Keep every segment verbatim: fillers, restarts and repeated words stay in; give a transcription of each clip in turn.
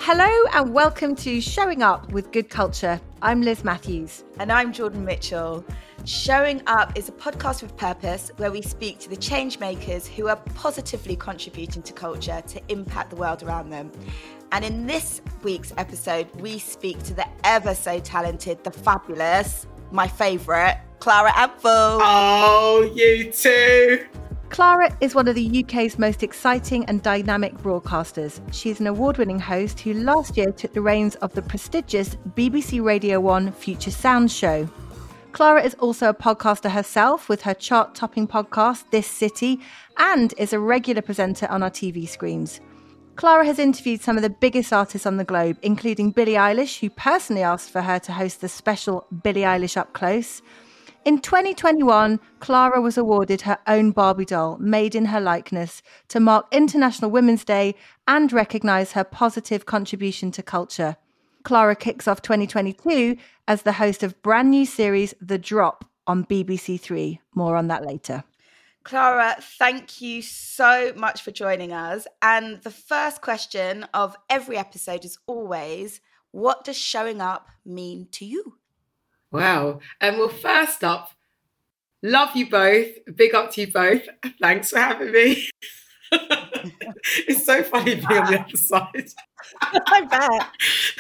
Hello and welcome to Showing Up with Good Culture. I'm Liz Matthews. And I'm Jordan Mitchell. Showing Up is a podcast with purpose where we speak to the change makers who are positively contributing to culture to impact the world around them. And in this week's episode, we speak to the ever so talented, the fabulous, my favourite, Clara Amble. Oh, you too. Clara is one of the U K's most exciting and dynamic broadcasters. She's an award-winning host who last year took the reins of the prestigious B B C Radio one Future Sound show. Clara is also a podcaster herself with her chart-topping podcast, This City, and is a regular presenter on our T V screens. Clara has interviewed some of the biggest artists on the globe, including Billie Eilish, who personally asked for her to host the special Billie Eilish Up Close. In twenty twenty-one, Clara was awarded her own Barbie doll, made in her likeness, to mark International Women's Day and recognise her positive contribution to culture. Clara kicks off twenty twenty-two as the host of brand new series The Drop on B B C Three. More on that later. Clara, thank you so much for joining us. And the first question of every episode is always, what does showing up mean to you? Wow. And um, well, first up, love you both. Big up to you both. Thanks for having me. It's so funny being on the other side. I bet.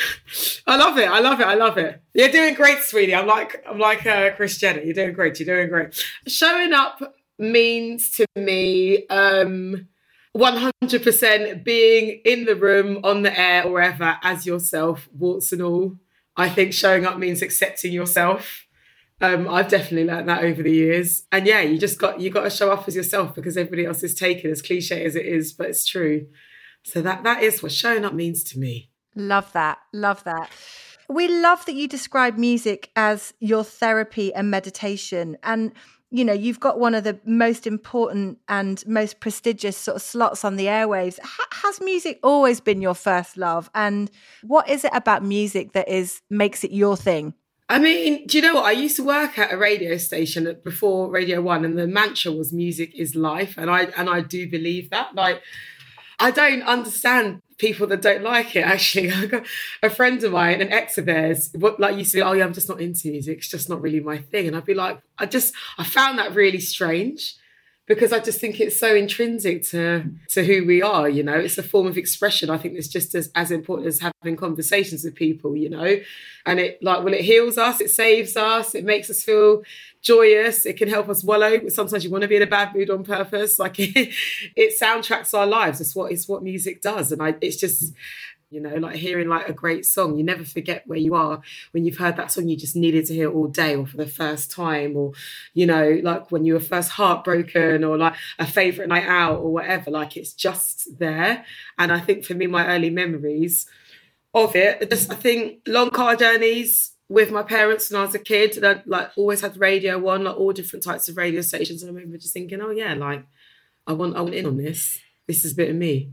I love it. I love it. I love it. You're doing great, sweetie. I'm like, I'm like uh, Kris Jenner. You're doing great. You're doing great. Showing up means to me um, one hundred percent being in the room, on the air, or wherever, as yourself, warts and all. I think showing up means accepting yourself. Um, I've definitely learned that over the years. And yeah, you just got you got to show up as yourself because everybody else is taken, as cliche as it is, but it's true. So that that is what showing up means to me. Love that. Love that. We love that you describe music as your therapy and meditation. And, you know, you've got one of the most important and most prestigious sort of slots on the airwaves. H- has music always been your first love? And what is it about music that is makes it your thing? I mean, do you know what? I used to work at a radio station before Radio One, and the mantra was "Music is life," and I and I do believe that. Like, I don't understand people that don't like it. Actually, I got a friend of mine, an ex of theirs, what like used to be, oh yeah, I'm just not into music. It's just not really my thing. And I'd be like, I just I found that really strange. Because I just think it's so intrinsic to, to who we are, you know. It's a form of expression. I think it's just as, as important as having conversations with people, you know. And it, like, well, it heals us, it saves us, it makes us feel joyous, it can help us wallow. Sometimes you want to be in a bad mood on purpose. Like, it, it soundtracks our lives. It's what, it's what music does. And I, it's just... You know, like hearing like a great song, you never forget where you are when you've heard that song you just needed to hear all day or for the first time, or, you know, like when you were first heartbroken, or like a favourite night out or whatever, like it's just there. And I think for me, my early memories of it, just, I think long car journeys with my parents when I was a kid, and I like always had Radio One, like all different types of radio stations. And I remember just thinking, oh yeah, like I want, I want in on this. This is a bit of me.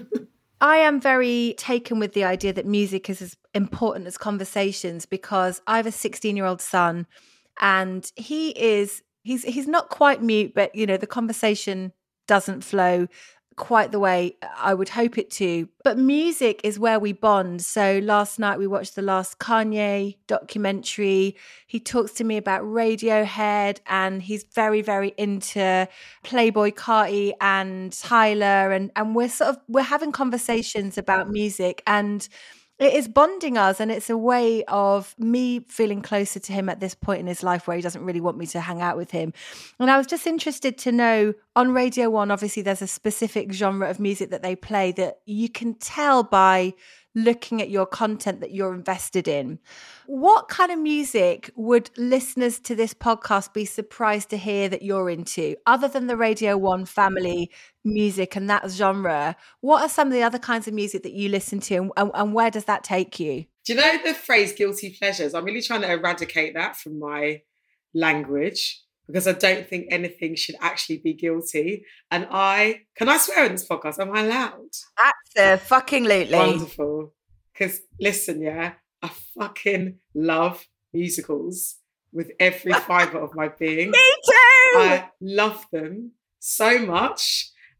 I am very taken with the idea that music is as important as conversations, because I have a sixteen-year-old son and he is, he's he's not quite mute, but, you know, the conversation doesn't flow quite the way I would hope it to. But music is where we bond. So last night we watched the last Kanye documentary. He talks to me about Radiohead, and he's very, very into Playboi Carti and Tyler, and and we're sort of we're having conversations about music, and it is bonding us, and it's a way of me feeling closer to him at this point in his life where he doesn't really want me to hang out with him. And I was just interested to know, on Radio One, obviously there's a specific genre of music that they play that you can tell by looking at your content that you're invested in. What kind of music would listeners to this podcast be surprised to hear that you're into? Other than the Radio One family music and that genre, what are some of the other kinds of music that you listen to, and, and where does that take you? Do you know the phrase guilty pleasures? I'm really trying to eradicate that from my language, because I don't think anything should actually be guilty. And I, can I swear in this podcast? Am I allowed? Absolutely. Wonderful. Because listen, yeah, I fucking love musicals with every fibre of my being. Me too! I love them so much.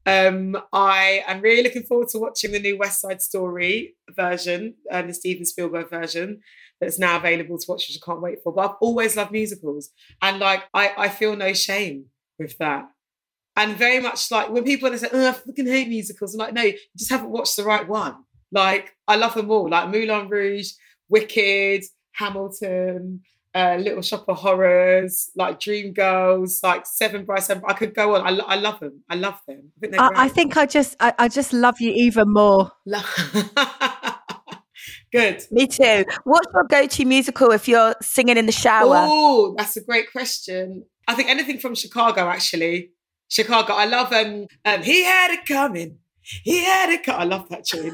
Um, I am really looking forward to watching the new West Side Story version, uh, the Steven Spielberg version that's now available to watch, which I can't wait for. But I've always loved musicals. And like, I, I feel no shame with that. And very much like when people say, oh, I fucking hate musicals. I'm like, no, you just haven't watched the right one. Like, I love them all. Like Moulin Rouge, Wicked, Hamilton, uh, Little Shop of Horrors, like Dreamgirls, like Seven Brides, Seven. I could go on. I, lo- I love them. I love them. I think they're I, great. I think I just, I, I just love you even more. Good. Me too. What's your go-to musical if you're singing in the shower? Oh, that's a great question. I think anything from Chicago, actually. Chicago. I love um, um He Had It Coming. He had it. Co- I love that tune.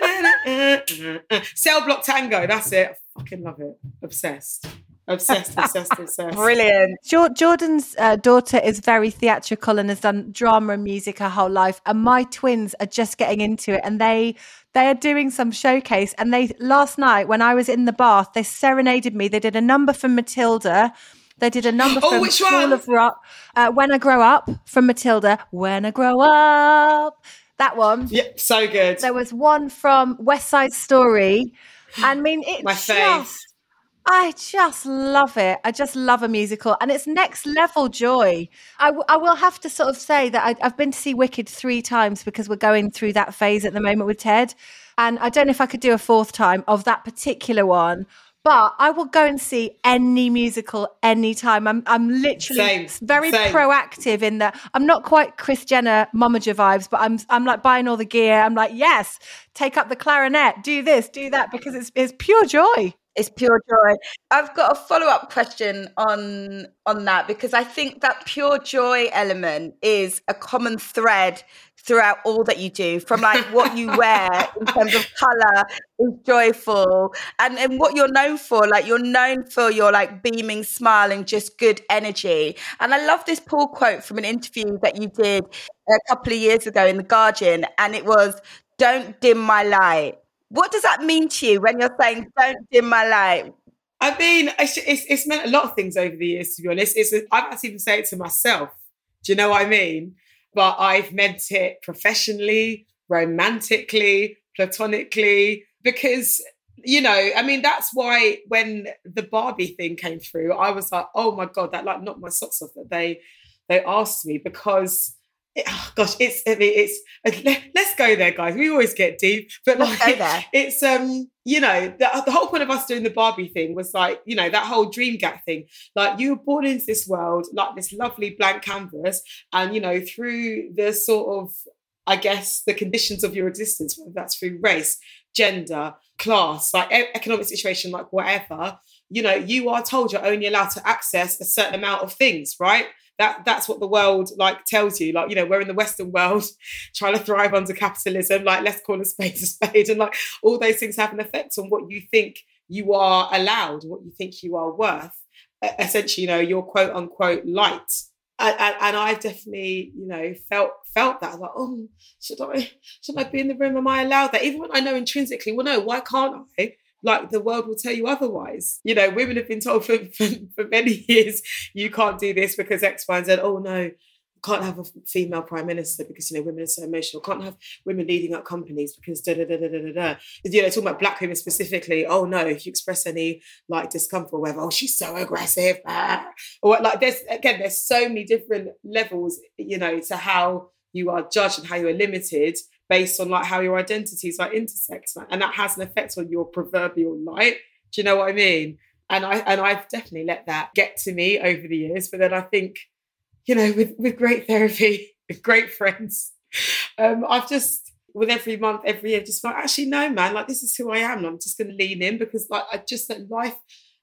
Cell Block Tango. That's it. I fucking love it. Obsessed. Obsessed, obsessed, obsessed. Brilliant. Jordan's uh, daughter is very theatrical and has done drama and music her whole life. And my twins are just getting into it, and they they are doing some showcase. And they last night when I was in the bath, they serenaded me. They did a number from Matilda. They did a number oh, from which School one? of Rock. Uh, When I Grow Up from Matilda. When I Grow Up. That one. Yeah, so good. There was one from West Side Story. I mean, it My just, face. I just love it. I just love a musical, and it's next level joy. I, w- I will have to sort of say that I, I've been to see Wicked three times because we're going through that phase at the moment with Ted. And I don't know if I could do a fourth time of that particular one, but I will go and see any musical anytime. I'm I'm literally Same, very same. proactive in that. I'm not quite Kris Jenner momager vibes, but I'm I'm like buying all the gear. I'm like, yes, take up the clarinet, do this, do that, because it's it's pure joy. It's pure joy. I've got a follow-up question on on that, because I think that pure joy element is a common thread throughout all that you do, from like what you wear in terms of colour is joyful, and, and what you're known for, like you're known for your like beaming smile and just good energy. And I love this Paul quote from an interview that you did a couple of years ago in The Guardian, and it was, "Don't dim my light." What does that mean to you when you're saying "don't dim my light"? I mean, it's, it's, it's meant a lot of things over the years, to be honest. It's, I've had to even say it to myself. Do you know what I mean? But I've meant it professionally, romantically, platonically, because, you know, I mean, that's why when the Barbie thing came through, I was like, oh my God, that like knocked my socks off that they, they asked me, because It, oh gosh, it's I mean, it's let's go there, guys. We always get deep, but like Let's go there. it's um, you know, the, the whole point of us doing the Barbie thing was like, you know, that whole dream gap thing. Like you were born into this world, like this lovely blank canvas, and you know, through the sort of, I guess, the conditions of your existence, whether that's through race, gender, class, like e- economic situation, like whatever, you know, you are told you're only allowed to access a certain amount of things, right? That that's what the world like tells you. Like, you know, we're in the Western world trying to thrive under capitalism. Like, let's call a spade a spade. And like all those things have an effect on what you think you are allowed, what you think you are worth. Essentially, you know, your quote unquote light. And, and, and I've definitely, you know, felt felt that. Like, oh, should I should I be in the room? Am I allowed that? Even when I know intrinsically, well, no, why can't I? Like the world will tell you otherwise. You know, women have been told for, for, for many years, you can't do this because X, Y, and Z. Oh no, can't have a female prime minister because, you know, women are so emotional. Can't have women leading up companies because da da da da da da da. You know, talking about black women specifically. Oh no, if you express any like discomfort or whatever, oh, she's so aggressive. Ah. Or like there's again, there's so many different levels, you know, to how you are judged and how you are limited based on like how your identities like intersect, and that has an effect on your proverbial light. Do you know what I mean? And I and I've definitely let that get to me over the years. But then I think, you know, with with great therapy, with great friends, um, I've just with every month, every year, just like, actually no, man, like this is who I am. And I'm just going to lean in because like I just that life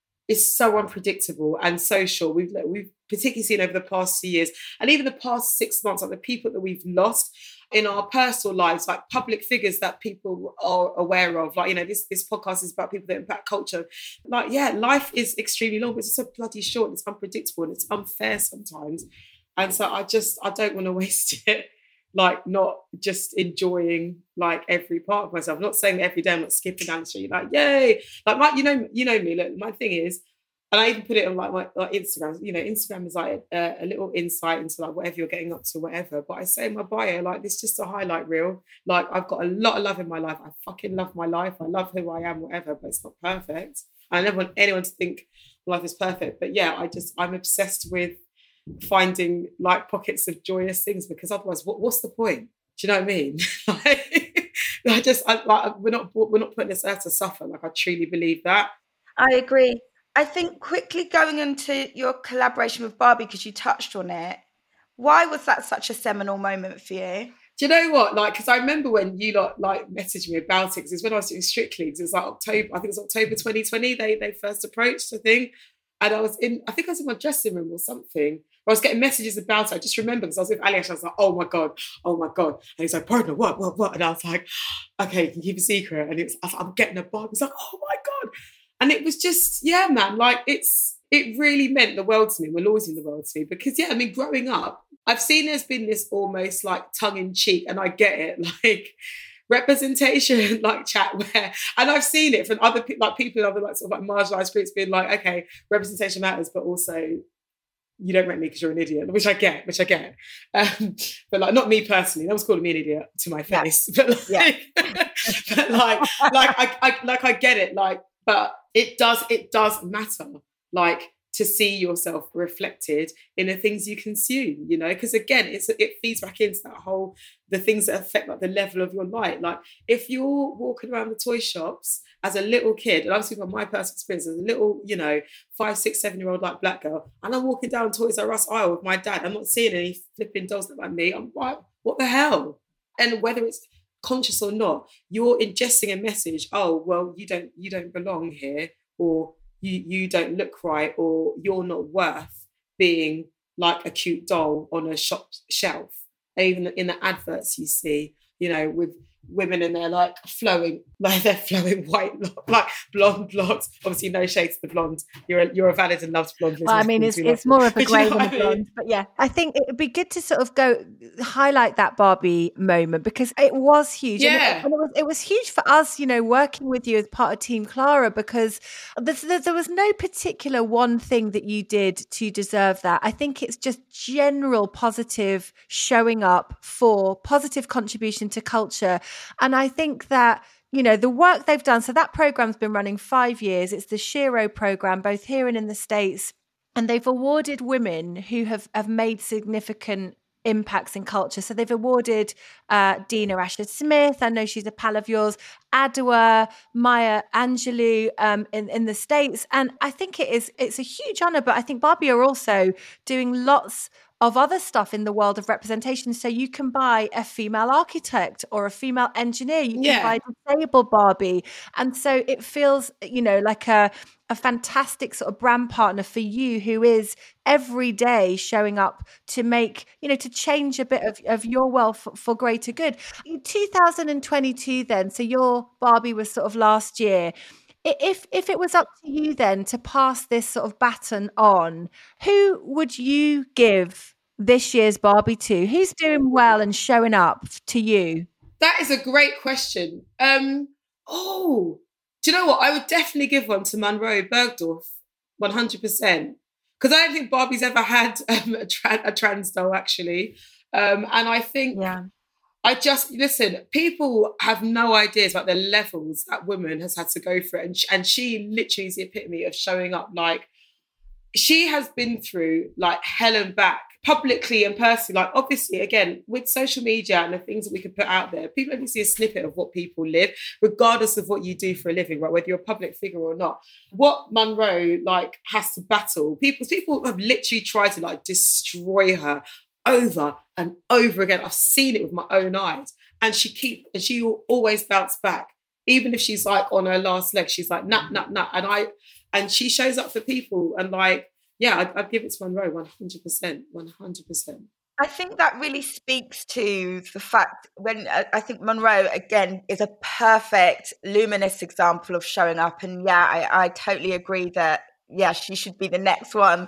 is so unpredictable and so short. We've we've particularly seen over the past two years, and even the past six months, like the people that we've lost in our personal lives, like public figures that people are aware of. Like, you know, this this podcast is about people that impact culture. Like, yeah, life is extremely long, but it's so bloody short and it's unpredictable and it's unfair sometimes. And so I just, I don't want to waste it, like not just enjoying like every part of myself. I'm not saying that every day I'm not skipping down the street, like, yay. Like, my, you know, you know me, look, my thing is, And I even put it on like my like Instagram. You know, Instagram is like a, a little insight into like whatever you're getting up to, whatever. But I say in my bio, like, this is just a highlight reel. Like, I've got a lot of love in my life. I fucking love my life. I love who I am, whatever. But it's not perfect. I never want anyone to think life is perfect. But yeah, I just I'm obsessed with finding like pockets of joyous things, because otherwise, what, what's the point? Do you know what I mean? Like, I just I, like we're not we're not putting this earth to suffer. Like, I truly believe that. I agree. I think quickly going into your collaboration with Barbie, because you touched on it, why was that such a seminal moment for you? Do you know what? Like, because I remember when you lot like messaged me about it, because it's when I was doing Strictly, because it was like October, I think it was October twenty twenty, they they first approached, I think. And I was in, I think I was in my dressing room or something. I was getting messages about it. I just remember because I was with Ali, and I was like, oh my God, oh my God. And he's like, partner, what, what, what? And I was like, okay, can you keep a secret? And it was, I was like, I'm getting a Barbie. He's like, oh my God. And it was just, yeah, man, like it's, it really meant the world to me. We're always in the world to me. Because, yeah, I mean, growing up, I've seen there's been this almost like tongue in cheek, and I get it, like representation, like chat where, and I've seen it from other people, like people in other like sort of like marginalised groups being like, okay, representation matters, but also you don't rate me because you're an idiot, which I get, which I get. Um, but like, not me personally, no one's calling me an idiot to my face, yeah. but like, yeah. but like, like I, I, like I get it, like, but it does, it does matter, like, to see yourself reflected in the things you consume, you know, because again, it's it feeds back into that whole, the things that affect like the level of your light. Like, if you're walking around the toy shops as a little kid, and I'm speaking about my personal experience as a little, you know, five, six, seven year old like black girl, and I'm walking down Toys R Us aisle with my dad, I'm not seeing any flipping dolls that like me. I'm like, what the hell? And whether it's conscious or not, you're ingesting a message. Oh, well, you don't you don't belong here, or You you don't look right, or you're not worth being like a cute doll on a shop shelf. And even in the adverts you see, you know, with women and they're like flowing, like they're flowing white, like blonde locks. Obviously, no shades to the blonde. You're a, you're a valid and loved blonde. Well, I mean, it's it's more of a grey than a blonde, but yeah, I think it would be good to sort of go highlight that Barbie moment, because it was huge. Yeah, and it, and it was it was huge for us, you know, working with you as part of Team Clara, because there, there was no particular one thing that you did to deserve that. I think it's just general positive showing up for positive contribution to culture. And I think that, you know, the work they've done, so that program's been running five years. It's the Shiro program, both here and in the States. And they've awarded women who have, have made significant impacts in culture. So they've awarded uh, Dina Asher-Smith, I know she's a pal of yours, Adwoa, Maya Angelou um, in, in the States. And I think it is, it's a huge honour, but I think Barbie are also doing lots of other stuff in the world of representation. So you can buy a female architect or a female engineer. You can yeah. buy a disabled Barbie. And so it feels, you know, like a, a fantastic sort of brand partner for you, who is every day showing up to make, you know, to change a bit of, of your world for, for greater good. In two thousand twenty-two then, so your Barbie was sort of last year. If if it was up to you then to pass this sort of baton on, who would you give this year's Barbie to? Who's doing well and showing up to you? That is a great question. Um, oh, do you know what? I would definitely give one to Monroe Bergdorf, one hundred percent. Because I don't think Barbie's ever had um, a, tra- a trans doll, actually. Um, and I think... Yeah. I just, listen, people have no ideas about the levels that woman has had to go through. And she, and she literally is the epitome of showing up. Like, she has been through like hell and back, publicly and personally. Like, obviously, again, with social media and the things that we can put out there, people only see a snippet of what people live, regardless of what you do for a living, right? Whether you're a public figure or not. What Monroe like has to battle, people, people have literally tried to like destroy her over and over again. I've seen it with my own eyes, and she keep and she will always bounce back, even if she's like on her last leg. She's like nah nah nah, and I and she shows up for people. And like, yeah, I'd, I'd give it to Monroe one hundred percent, one hundred percent. I think that really speaks to the fact when uh, I think Monroe again is a perfect luminous example of showing up. And yeah, I, I totally agree that yeah, she should be the next one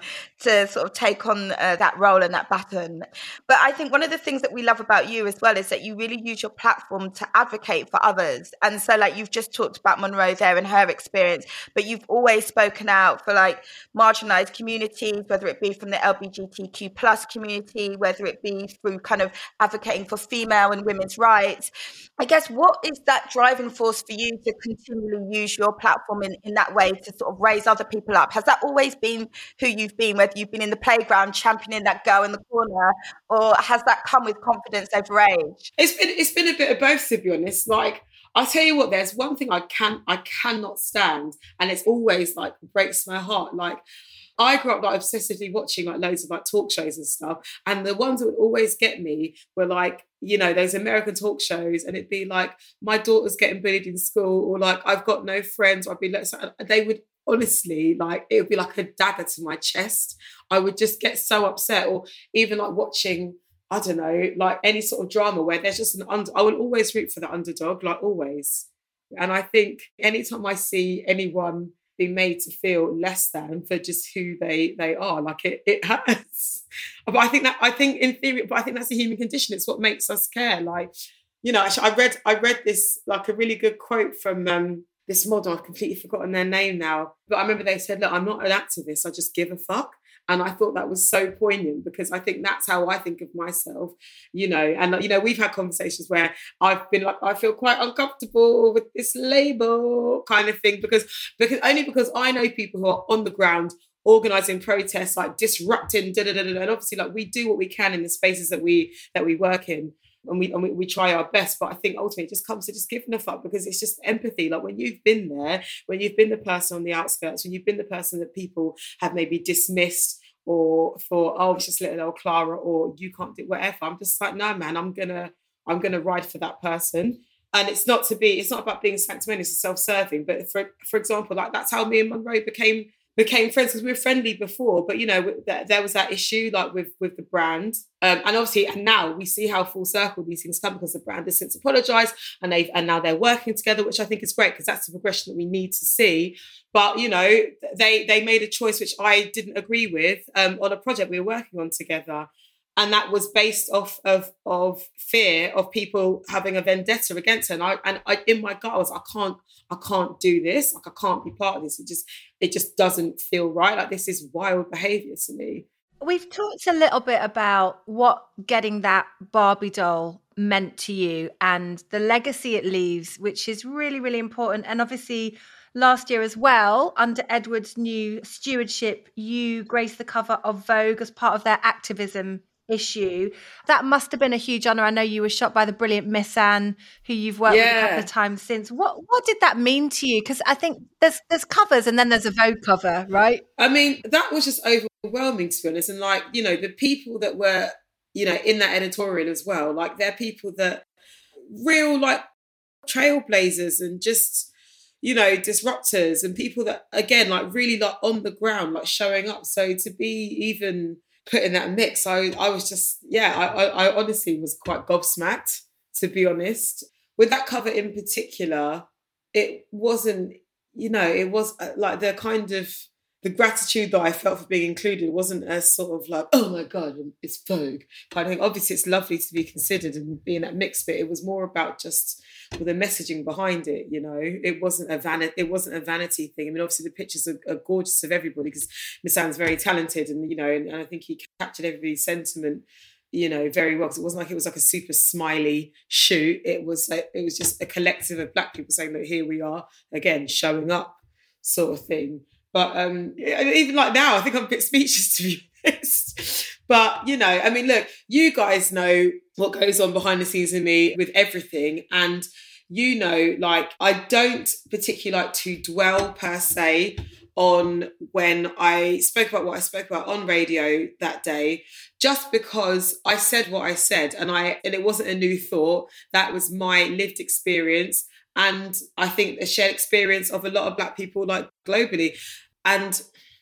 to sort of take on uh, that role and that baton. But I think one of the things that we love about you as well is that you really use your platform to advocate for others. And so like you've just talked about Monroe there and her experience, but you've always spoken out for like marginalized communities, whether it be from the L G B T Q plus community, whether it be through kind of advocating for female and women's rights. I guess what is that driving force for you to continually use your platform in, in that way to sort of raise other people up? Has that always been who you've been, whether you've been in the playground championing that girl in the corner, or has that come with confidence over age? It's been it's been a bit of both, to be honest. Like, I'll tell you what, there's one thing I can I cannot stand, and it's always like breaks my heart. Like, I grew up like obsessively watching like loads of like talk shows and stuff, and the ones that would always get me were like, you know, those American talk shows, and it'd be like my daughter's getting bullied in school, or like I've got no friends, or I'd be like, so they would honestly, like, it would be like a dagger to my chest. I would just get so upset. Or even like watching, I don't know, like any sort of drama where there's just an under, I will always root for the underdog, like always. And I think anytime I see anyone be made to feel less than for just who they they are, like it it hurts. But I think that I think in theory, but I think that's a human condition. It's what makes us care. Like, you know, actually, I read I read this like a really good quote from um this model. I've completely forgotten their name now, but I remember they said, "Look, I'm not an activist. I just give a fuck." And I thought that was so poignant, because I think that's how I think of myself, you know. And, you know, we've had conversations where I've been like, I feel quite uncomfortable with this label kind of thing, because, because only because I know people who are on the ground organising protests, like disrupting, da da da da. And obviously, like, we do what we can in the spaces that we that we work in. And we, and we we try our best, but I think ultimately it just comes to just giving a fuck, because it's just empathy. Like, when you've been there, when you've been the person on the outskirts, when you've been the person that people have maybe dismissed, or for, oh, it's just little old Clara, or you can't do whatever. I'm just like, no, man, I'm gonna I'm gonna ride for that person. And it's not to be, it's not about being sanctimonious or self-serving, but for for example, like, that's how me and Monroe became became friends, because we were friendly before, but, you know, th- there was that issue like with with the brand, um, and obviously, and now we see how full circle these things come, because the brand has since apologized, and they've and now they're working together, which I think is great, because that's the progression that we need to see. But, you know, they they made a choice which I didn't agree with, um, on a project we were working on together. And that was based off of, of fear of people having a vendetta against her. And I, and I, in my gut, I was, I can't, I can't do this. Like, I can't be part of this. It just, it just doesn't feel right. Like, this is wild behaviour to me. We've talked a little bit about what getting that Barbie doll meant to you and the legacy it leaves, which is really, really important. And obviously, last year as well, under Edward's new stewardship, you graced the cover of Vogue as part of their activism issue. That must have been a huge honour. I know you were shot by the brilliant Miss Anne, who you've worked yeah. with a couple of times since. What what did that mean to you? Because I think there's there's covers and then there's a Vogue cover, right? I mean, that was just overwhelming, to be honest. And, like, you know, the people that were, you know, in that editorial as well, like, they're people that real, like, trailblazers and just, you know, disruptors, and people that, again, like, really, like, on the ground, like, showing up. So to be even put in that mix, I I was just, yeah, I, I honestly was quite gobsmacked, to be honest. With that cover in particular, it wasn't, you know, it was like the kind of, the gratitude that I felt for being included wasn't as sort of like, oh my God, it's Vogue kind of thing. Obviously, it's lovely to be considered and be in that mix, but it was more about just with the messaging behind it, you know. It wasn't a vanity, it wasn't a vanity thing. I mean, obviously the pictures are, are gorgeous of everybody, because Miss Anne's very talented, and, you know, and, and I think he captured everybody's sentiment, you know, very well, because it wasn't like it was like a super smiley shoot. It was like, it was just a collective of Black people saying, look, here we are again, showing up, sort of thing. But um, even like now, I think I'm a bit speechless, to be honest. But, you know, I mean, look, you guys know what goes on behind the scenes with me with everything. And, you know, like, I don't particularly like to dwell per se on when I spoke about what I spoke about on radio that day, just because I said what I said, and I and it wasn't a new thought. That was my lived experience. And I think a shared experience of a lot of Black people, like, globally. And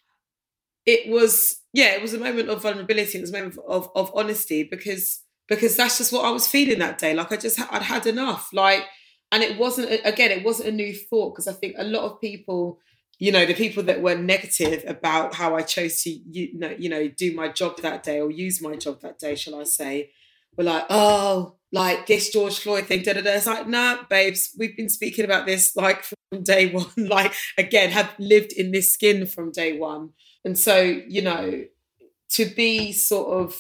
it was, yeah, it was a moment of vulnerability. It was a moment of, of honesty, because because that's just what I was feeling that day. Like, I just, I'd had enough. Like, and it wasn't, again, it wasn't a new thought, because I think a lot of people, you know, the people that were negative about how I chose to, you know, you know, do my job that day or use my job that day, shall I say, were like, oh, like this George Floyd thing, da da da. It's like, nah, babes, we've been speaking about this like from day one. Like, again, have lived in this skin from day one. And so, you know, to be sort of,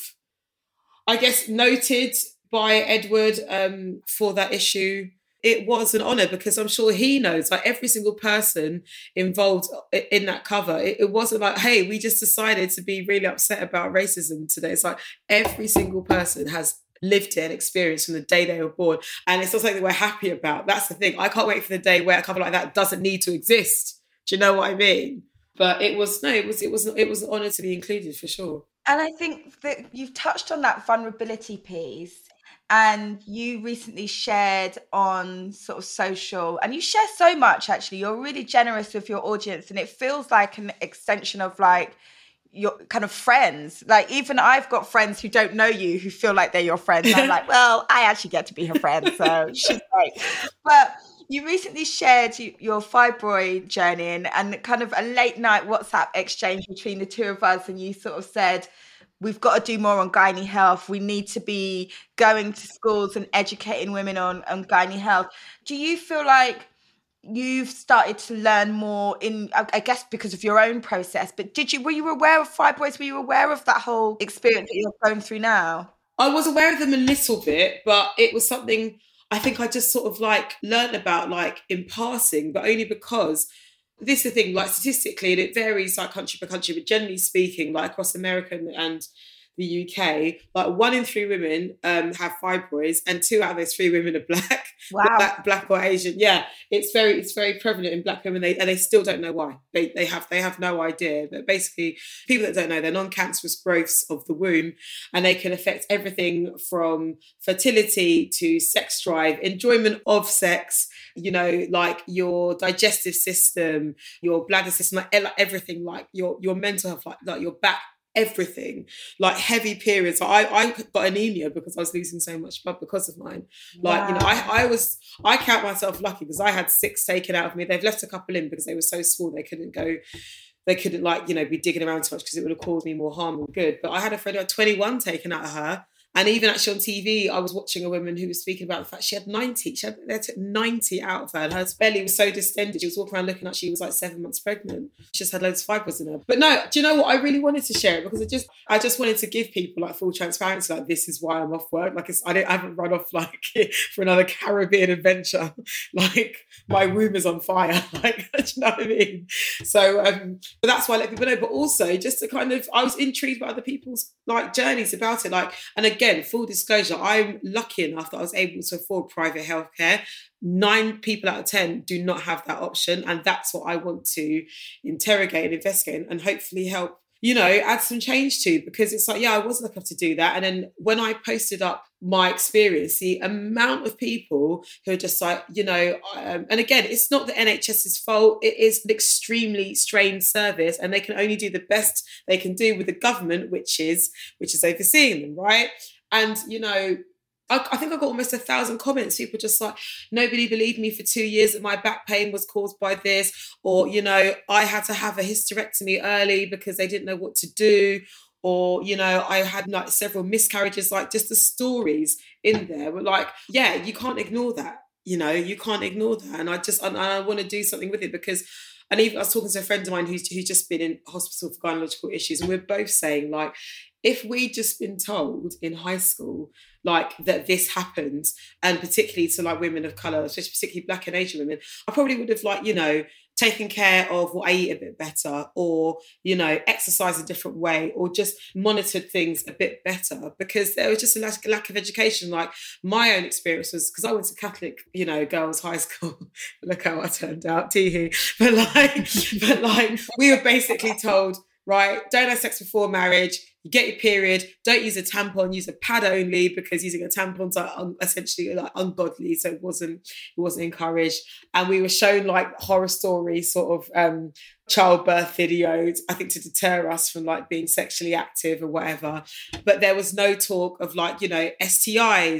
I guess, noted by Edward um, for that issue, it was an honour, because I'm sure he knows, like every single person involved in that cover, it, it wasn't like, hey, we just decided to be really upset about racism today. It's like every single person has lived it and experienced from the day they were born. And it's not something we're happy about. That's the thing. I can't wait for the day where a cover like that doesn't need to exist. Do you know what I mean? But it was, no, it was, it was, it was an honour to be included, for sure. And I think that you've touched on that vulnerability piece. And you recently shared on sort of social, and you share so much, actually. You're really generous with your audience, and it feels like an extension of like your kind of friends. Like even I've got friends who don't know you who feel like they're your friends. And I'm like, well, I actually get to be her friend, so she's great. But you recently shared your fibroid journey and, and kind of a late night WhatsApp exchange between the two of us, and you sort of said, we've got to do more on gynae health. We need to be going to schools and educating women on, on gynae health. Do you feel like you've started to learn more in, I guess, because of your own process, but did you, were you aware of fibroids? Were you aware of that whole experience that you're going through now? I was aware of them a little bit, but it was something I think I just sort of like learned about like in passing, but only because this is the thing, like statistically, and it varies like country by country, but generally speaking, like across America and the U K, like one in three women um, have fibroids, and two out of those three women are black, wow. black, black or Asian. Yeah, it's very, it's very prevalent in black women, they, and they still don't know why. They, they have, they have no idea. But basically, people that don't know, they're non-cancerous growths of the womb, and they can affect everything from fertility to sex drive, enjoyment of sex. You know, like your digestive system, your bladder system, like everything, like your your mental health, like like your back. Everything, like heavy periods. So I, I got anemia because I was losing so much blood because of mine. Like, wow. you know, I, I was, I count myself lucky because I had six taken out of me. They've left a couple in because they were so small they couldn't go, they couldn't like, you know, be digging around too much because it would have caused me more harm than good. But I had a friend who had twenty-one taken out of her. And even actually on T V, I was watching a woman who was speaking about the fact she had ninety. She had, they took ninety out of her, and her belly was so distended. She was walking around looking like she was like seven months pregnant. She just had loads of fibroids in her. But no, do you know what? I really wanted to share it because I just, I just wanted to give people like full transparency. Like, this is why I'm off work. Like, it's, I don't, I haven't run off like for another Caribbean adventure. Like, my womb is on fire. Like, do you know what I mean? So, um, but that's why I let people know. But also, just to kind of, I was intrigued by other people's like journeys about it. Like, and again. Again, full disclosure, I'm lucky enough that I was able to afford private healthcare. Nine people out of ten do not have that option. And that's what I want to interrogate and investigate and hopefully help, you know, add some change to, because it's like, yeah, I was lucky enough to do that. And then when I posted up my experience, the amount of people who are just like, you know, um, and again, it's not the NHS's fault. It is an extremely strained service, and they can only do the best they can do with the government, which is, which is overseeing them, right? And, you know, I, I think I got almost a thousand comments. People just like, nobody believed me for two years that my back pain was caused by this. Or, you know, I had to have a hysterectomy early because they didn't know what to do. Or, you know, I had like several miscarriages, like just the stories in there were like, yeah, you can't ignore that. You know, you can't ignore that. And I just, and I want to do something with it because, and even I was talking to a friend of mine who's, who's just been in hospital for gynecological issues. And we're both saying like, if we'd just been told in high school, like that this happens, and particularly to like women of colour, especially particularly Black and Asian women, I probably would have like, you know, taken care of what I eat a bit better, or, you know, exercise a different way, or just monitored things a bit better, because there was just a lack, lack of education. Like my own experience was, because I went to Catholic, you know, girls' high school. Look how I turned out, tee-hee. But like, but like, we were basically told, right, don't have sex before marriage. You get your period, don't use a tampon, use a pad only, because using a tampon's like un- essentially like ungodly, so it wasn't it wasn't encouraged. And we were shown like horror story sort of um, childbirth videos, I think to deter us from like being sexually active or whatever. But there was no talk of like, you know, S T Is,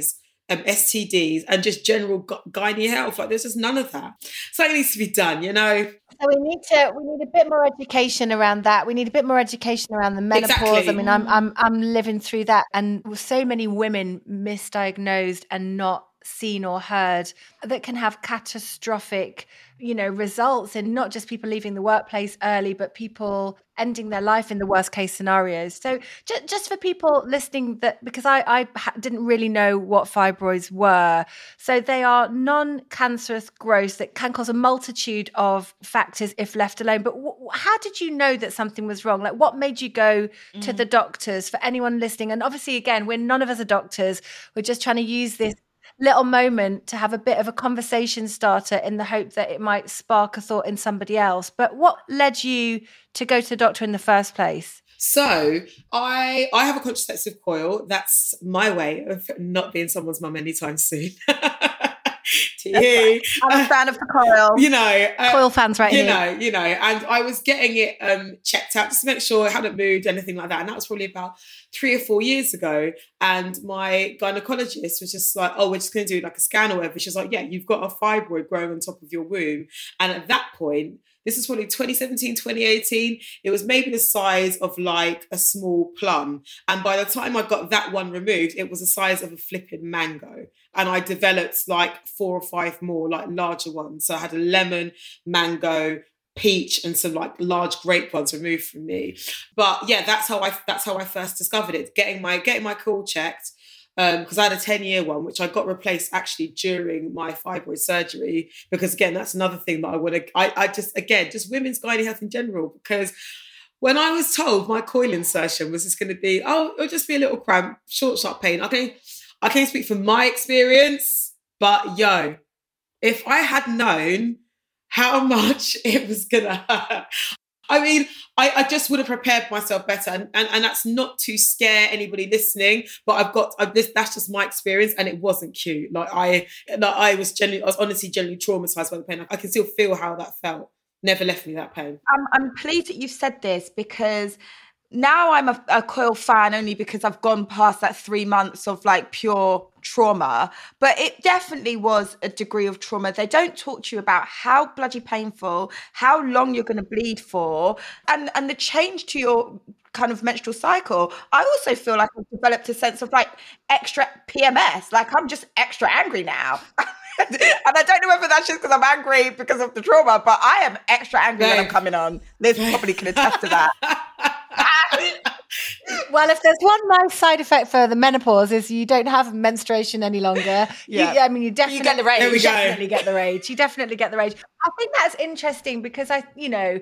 um, S T Ds and just general gy- gynae health. Like there's just none of that. Something needs to be done, you know. So we need to we need a bit more education around that. We need a bit more education around the menopause. Exactly. I mean, I'm I'm I'm living through that, and with so many women misdiagnosed and not seen or heard, that can have catastrophic, you know, results in not just people leaving the workplace early, but people ending their life in the worst case scenarios. So just, just for people listening, that because I, I didn't really know what fibroids were. So they are non-cancerous growths that can cause a multitude of factors if left alone. But w- how did you know that something was wrong? Like, what made you go mm. to the doctors? For anyone listening, and obviously, again, we're none of us are doctors. We're just trying to use this little moment to have a bit of a conversation starter in the hope that it might spark a thought in somebody else. But what led you to go to the doctor in the first place? So I I have a contraceptive coil. That's my way of not being someone's mum anytime soon. To you. I'm a fan of the coil. You know, uh, coil fans, right? You here. know, you know, and I was getting it um, checked out just to make sure it hadn't moved, anything like that. And that was probably about three or four years ago. And my gynecologist was just like, "Oh, we're just going to do like a scan or whatever." She's like, "Yeah, you've got a fibroid growing on top of your womb." And at that point, this is probably twenty seventeen, twenty eighteen. It was maybe the size of like a small plum. And by the time I got that one removed, it was the size of a flipping mango. And I developed like four or five more, like larger ones. So I had a lemon, mango, peach, and some like large grape ones removed from me. But yeah, that's how I that's how I first discovered it. Getting my getting my coil checked. Because um, I had a ten-year one, which I got replaced actually during my fibroid surgery. Because again, that's another thing that I want to. I, I just again just women's gynae health in general. Because when I was told my coil insertion was just going to be, oh, it'll just be a little cramp, short, sharp pain. Okay, I can't speak from my experience, but yo, if I had known how much it was gonna hurt. I mean, I, I just would have prepared myself better. And, and, and that's not to scare anybody listening, but I've got, I've, this, that's just my experience, and it wasn't cute. Like I, like I was genuinely, I was honestly genuinely traumatized by the pain. I can still feel how that felt. Never left me, that pain. I'm, I'm pleased that you said this, because now I'm a, a coil fan only because I've gone past that three months of like pure trauma, but it definitely was a degree of trauma. They don't talk to you about how bloody painful, how long you're going to bleed for, and, and the change to your kind of menstrual cycle. I also feel like I've developed a sense of like extra P M S, like I'm just extra angry now. And I don't know whether that's just because I'm angry because of the trauma, but I am extra angry Babe. when I'm coming on. Liz probably can attest to that. Well, if there's one nice side effect for the menopause is you don't have menstruation any longer. Yeah. You, I mean, you definitely you get the rage. You definitely get the rage. You definitely get the rage. I think that's interesting because I, you know,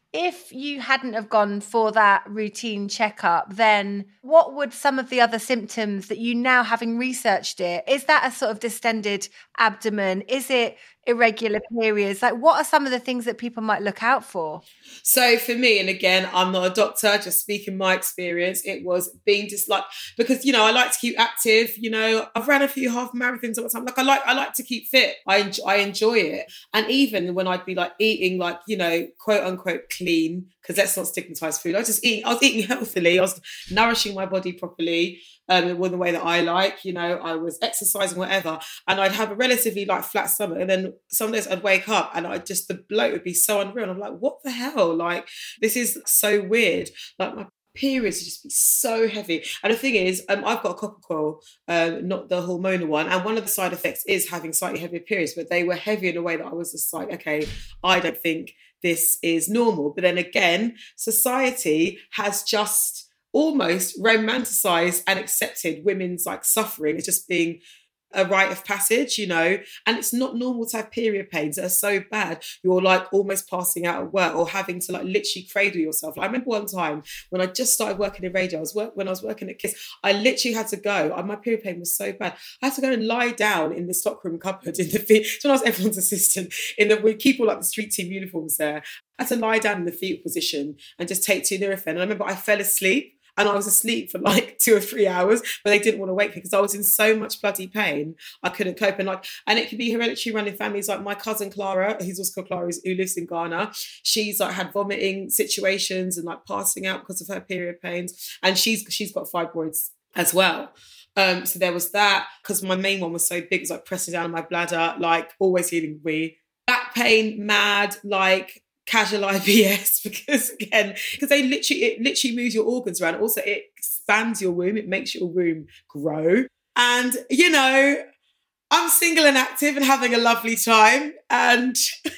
if you hadn't have gone for that routine checkup, then what would some of the other symptoms that you now, having researched it, is that a sort of distended abdomen? Is it irregular periods? Like, what are some of the things that people might look out for? So for me, and again, I'm not a doctor, just speaking my experience, it was being just like, because, you know, I like to keep active, you know, I've ran a few half marathons all the time. Like I like, I like to keep fit. I enjoy, I enjoy it. And even when I'd be like eating like, you know, quote unquote clean, because let's not stigmatize food. I was just eating, I was eating healthily. I was nourishing my body properly. Um, in the way that I like, you know, I was exercising, whatever, and I'd have a relatively like flat stomach, and then some days I'd wake up and I just, the bloat would be so unreal. And I'm like, what the hell? Like, this is so weird. Like my periods would just be so heavy. And the thing is, um, I've got a copper coil, um, not the hormonal one, and one of the side effects is having slightly heavier periods, but they were heavy in a way that I was just like, okay, I don't think this is normal. But then again, society has just almost romanticized and accepted women's like suffering as just being a rite of passage, you know, and it's not normal to have period pains that are so bad you're like almost passing out at work or having to like literally cradle yourself. I remember one time when I just started working in radio, I was work when I was working at Kiss, I literally had to go, my period pain was so bad, I had to go and lie down in the stockroom cupboard in the so when I was everyone's assistant in the, we keep all like the street team uniforms there, I had to lie down in the fetal position and just take two Nurofen. And I remember I fell asleep. And I was asleep for like two or three hours, but they didn't want to wake me because I was in so much bloody pain. I couldn't cope. And like, and it could be hereditary running families. Like my cousin Clara, who's also called Clara, who lives in Ghana. She's like had vomiting situations and like passing out because of her period pains. And she's she's got fibroids as well. Um, so there was that, because my main one was so big, it was like pressing down on my bladder, like always healing me. Back pain, mad, like casual I B S, because again, because they literally, it literally moves your organs around. Also, it expands your womb, it makes your womb grow. And, you know, I'm single and active and having a lovely time, and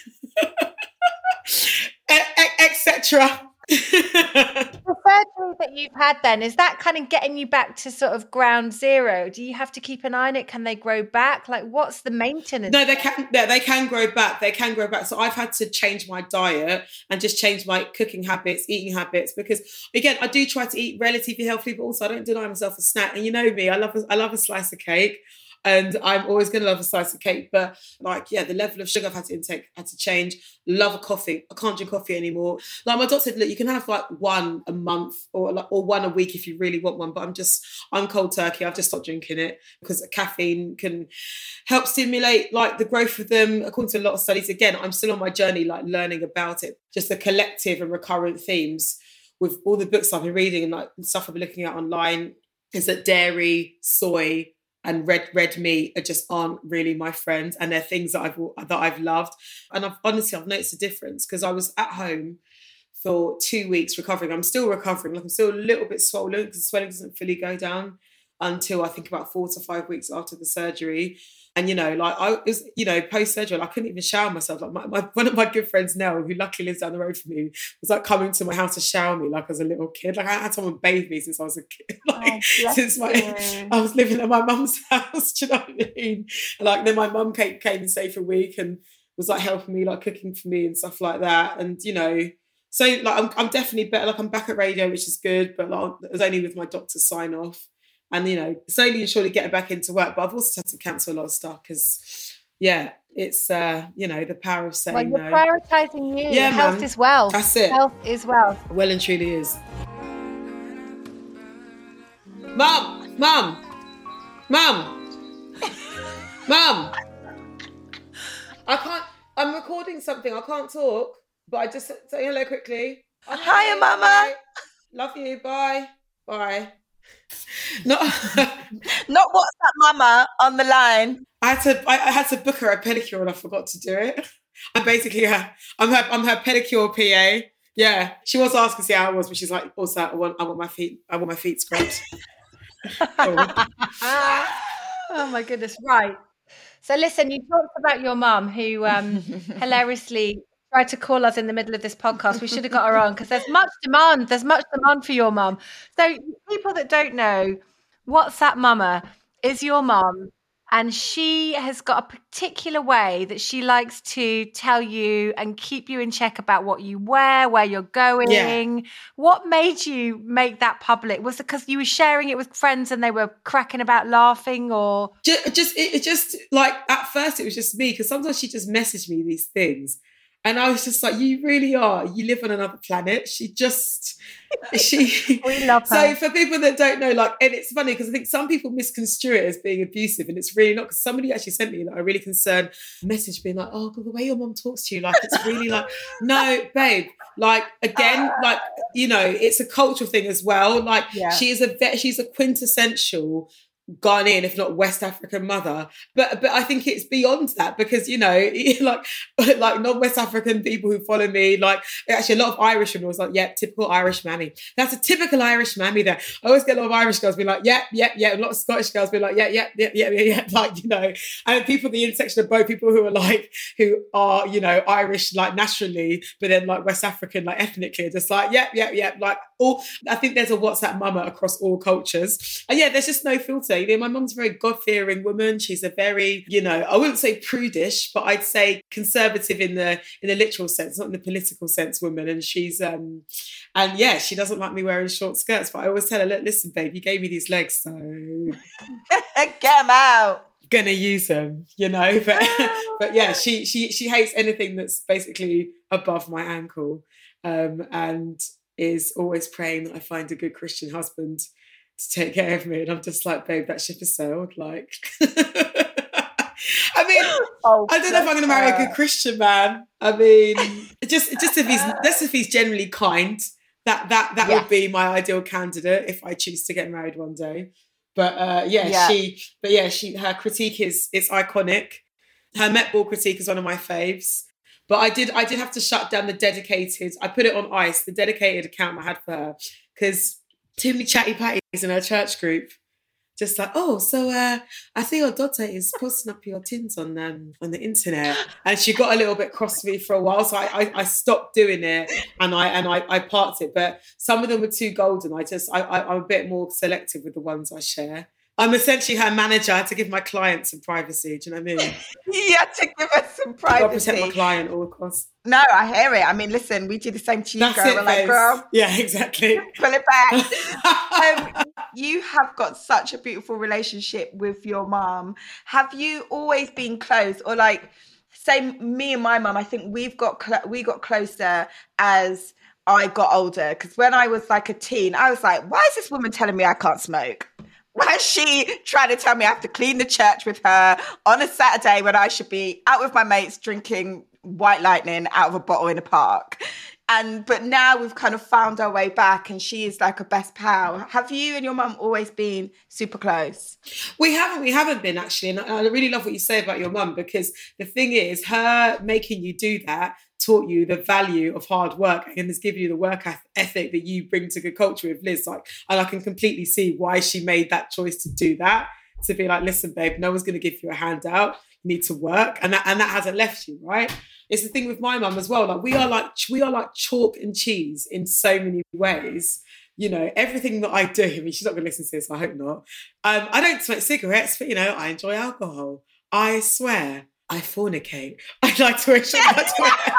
et cetera. The surgery that you've had then, is that kind of getting you back to sort of ground zero? Do you have to keep an eye on it? Can they grow back? Like, what's the maintenance? No, they can. Yeah, they can grow back. They can grow back. So I've had to change my diet and just change my cooking habits, eating habits, because again, I do try to eat relatively healthy, but also I don't deny myself a snack. And you know me, I love a, I love a slice of cake. And I'm always going to love a slice of cake. But like, yeah, the level of sugar I've had to intake had to change. Love a coffee. I can't drink coffee anymore. Like my doctor said, look, you can have like one a month or like, or one a week if you really want one. But I'm just, I'm cold turkey. I've just stopped drinking it because caffeine can help stimulate like the growth of them. According to a lot of studies, again, I'm still on my journey, like learning about it. Just the collective and recurrent themes with all the books I've been reading and like stuff I've been looking at online is that dairy, soy, and red red meat are just aren't really my friends, and they're things that I've that I've loved. And I've honestly I've noticed a difference because I was at home for two weeks recovering. I'm still recovering, like I'm still a little bit swollen because the swelling doesn't fully go down until I think about four to five weeks after the surgery. And, you know, like I was, you know, post-surgery, I couldn't even shower myself. Like my, my, one of my good friends, Nell, who luckily lives down the road from me, was like coming to my house to shower me like as a little kid. Like I had someone bathe me since I was a kid. Like oh, since my, you. I was living at my mum's house, do you know what I mean? And like then my mum came, came and stayed for a week and was like helping me, like cooking for me and stuff like that. And, you know, so like I'm, I'm definitely better. Like I'm back at radio, which is good, but like it was only with my doctor's sign off. And, you know, slowly and surely getting back into work. But I've also had to cancel a lot of stuff because, yeah, it's, uh, you know, the power of saying well, you're no. prioritising you. Yeah, health man. is wealth. That's it. Health is wealth. Well and truly is. Mum! Mum! Mum! Mum! I can't, I'm recording something. I can't talk. But I just say hello quickly. Oh, hiya, Mama. Bye. Love you. Bye. Bye. Not, not WhatsApp Mama on the line. I had to. I, I had to book her a pedicure, and I forgot to do it. I'm basically her. I'm her. I'm her pedicure P A. Yeah, she was asking to see how I was, but she's like, also, I want. I want my feet. I want my feet scrubbed. Oh. Oh my goodness! Right. So listen, you talked about your mum, who um, hilariously tried to call us in the middle of this podcast. We should have got her on because there's much demand. There's much demand for your mum. So people that don't know, WhatsApp Mama is your mum, and she has got a particular way that she likes to tell you and keep you in check about what you wear, where you're going. Yeah. What made you make that public? Was it because you were sharing it with friends and they were cracking about laughing, or just, just it, it just like at first it was just me because sometimes she just messaged me these things. And I was just like, you really are. You live on another planet. She just, she. We love her. So for people that don't know, like, and it's funny because I think some people misconstrue it as being abusive, and it's really not. Because somebody actually sent me like a really concerned message, being like, "Oh, God, the way your mum talks to you, like, it's really like, no, babe." Like again, like you know, it's a cultural thing as well. Like yeah. she is a vet. She's a quintessential Ghanaian, if not West African mother, but but I think it's beyond that because you know, like like non-West African people who follow me, like actually a lot of Irish women was like, yeah, typical Irish mammy. That's a typical Irish mammy there. I always get a lot of Irish girls being like, yeah, yeah, yeah. A lot of Scottish girls being like, yeah, yeah, yeah, yeah, yeah, yeah. Like you know, and people the intersection of both people who are like who are you know Irish like naturally, but then like West African like ethnically, just like yeah, yeah, yeah. Like all, I think there's a WhatsApp Mama across all cultures, and yeah, there's just no filter. You know, my mum's a very God-fearing woman. She's a very, you know, I wouldn't say prudish, but I'd say conservative in the in the literal sense, not in the political sense, woman. And she's, um, and yeah, she doesn't like me wearing short skirts. But I always tell her, look, listen, babe, you gave me these legs, so get them out. Gonna use them, you know. But but yeah, she she she hates anything that's basically above my ankle, um, and is always praying that I find a good Christian husband to take care of me. And I'm just like, babe, that ship has sailed. Like, I mean, oh, I don't know if I'm going to marry a good Christian man. I mean, just just if he's just if he's generally kind that that that Yes. would be my ideal candidate if I choose to get married one day. But uh, yeah, Yeah. she. But yeah, she. Her critique is it's iconic. Her Met Ball critique is one of my faves. But I did I did have to shut down the dedicated. I put it on ice. The dedicated account I had for her because too many chatty patties in her church group. Just like, oh, so uh, I see your daughter is posting up your tins on um, on the internet, and she got a little bit cross with me for a while, so I, I, I stopped doing it and I and I, I parked it. But some of them were too golden. I just I, I I'm a bit more selective with the ones I share. I'm essentially her manager. I had to give my client some privacy. Do you know what I mean? You had to give us some I've got to protect privacy. my client at all costs. No, I hear it. I mean, listen, we do the same to you, That's girl. it, We're like, babes. girl, Yeah, exactly. pull it back. um, you have got such a beautiful relationship with your mom. Have you always been close, or like, say, me and my mum? I think we've got cl- we got closer as I got older. Because when I was like a teen, I was like, why is this woman telling me I can't smoke? Why is she trying to tell me I have to clean the church with her on a Saturday when I should be out with my mates drinking White Lightning out of a bottle in a park? And but now we've kind of found our way back, and she is like a best pal. Have you and your mum always been super close? We haven't, we haven't been actually. And I really love what you say about your mum, because the thing is, her making you do that taught you the value of hard work and has given you the work ethic that you bring to Good Culture with Liz. Like, and I can completely see why she made that choice to do that, to be like, listen, babe, no one's going to give you a handout. You need to work. And that, and that hasn't left you, right? It's the thing with my mum as well. Like, we are like, we are like chalk and cheese in so many ways. You know, everything that I do, I mean, she's not going to listen to this, I hope not. Um, I don't smoke cigarettes, but, you know, I enjoy alcohol. I swear, I fornicate. I like to wish I like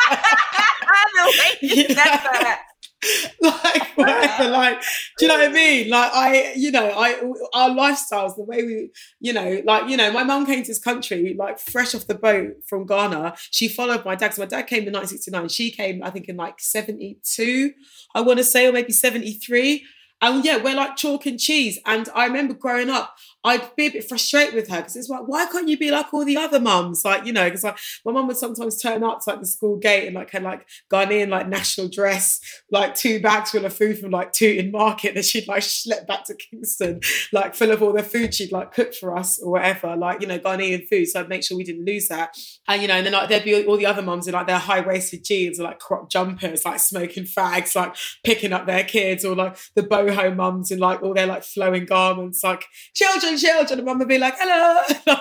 to you know? Like, whatever, like, do you know what I mean? Like, I, you know, I, our lifestyles, the way we, you know, like, you know, my mum came to this country, like, fresh off the boat from Ghana. She followed my dad, because my dad came in nineteen sixty-nine. She came, I think, in like seventy-two, I want to say, or maybe seventy-three. And yeah, we're like chalk and cheese. And I remember growing up, I'd be a bit frustrated with her because it's like, why can't you be like all the other mums? Like, you know, because like my mum would sometimes turn up to like the school gate and like her like Ghanaian like national dress, like two bags full of food from like Tooting Market that she'd like schlepp back to Kingston, like full of all the food she'd like cooked for us or whatever, like, you know, Ghanaian food. So I'd make sure we didn't lose that. And, you know, and then like there'd be all the other mums in like their high-waisted jeans or like crop jumpers, like smoking fags, like picking up their kids, or like the boho mums in like all their like flowing garments, like children, children, and mum would be like, hello.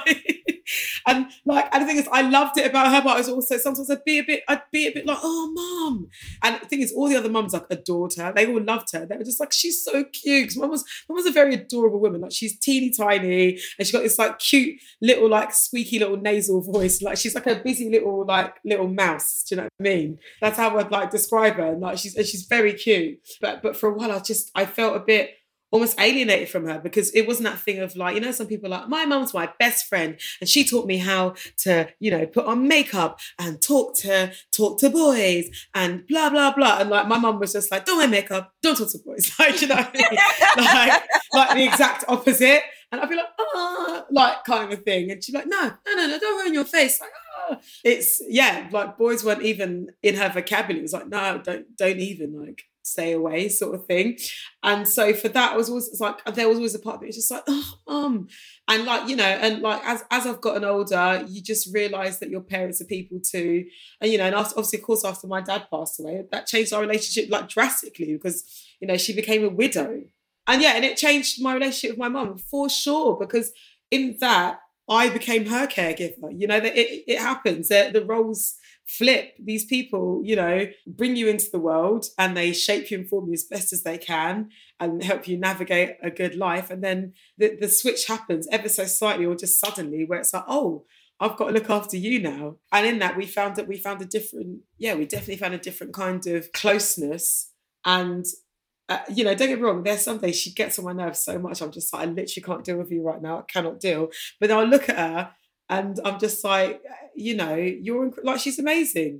And like, and the thing is, I loved it about her, but I was also, sometimes I'd be a bit, I'd be a bit like, oh, mum. And the thing is, all the other mums like adored her. They all loved her. They were just like, she's so cute. Because mum was, mum was a very adorable woman. Like, she's teeny tiny, and she got this like cute little like squeaky little nasal voice. Like, she's like a busy little like little mouse. Do you know what I mean? That's how I'd like describe her. And like, she's and she's very cute. But but for a while, I just I felt a bit almost alienated from her, because it wasn't that thing of like, you know, some people are like, my mum's my best friend and she taught me how to, you know, put on makeup and talk to talk to boys and blah, blah, blah. And like, my mum was just like, don't wear makeup, don't talk to boys. Like, you know what I mean? like, like the exact opposite. And I'd be like, ah, like kind of a thing. And she's like, no, no, no, no, don't ruin your face. Like, ah. It's, yeah, like boys weren't even in her vocabulary. It was like, no, don't, don't even like, stay away sort of thing. And so for that, I was always, it's like, there was always a part of it, it's just like, oh, um, and like, you know, and like, as, as I've gotten older, you just realise that your parents are people too. And, you know, and after, obviously, of course, after my dad passed away, that changed our relationship like drastically, because, you know, she became a widow. And yeah, and it changed my relationship with my mum for sure, because in that, I became her caregiver. You know, that it, it happens, the, the roles flip. These people, you know, bring you into the world and they shape you and form you as best as they can and help you navigate a good life. And then the, the switch happens ever so slightly or just suddenly, where it's like, oh, I've got to look after you now. And in that, we found that we found a different, yeah, we definitely found a different kind of closeness. And Uh, you know, don't get me wrong, there's some days she gets on my nerves so much, I'm just like, I literally can't deal with you right now. I cannot deal. But then I look at her and I'm just like, you know, you're inc- like, she's amazing.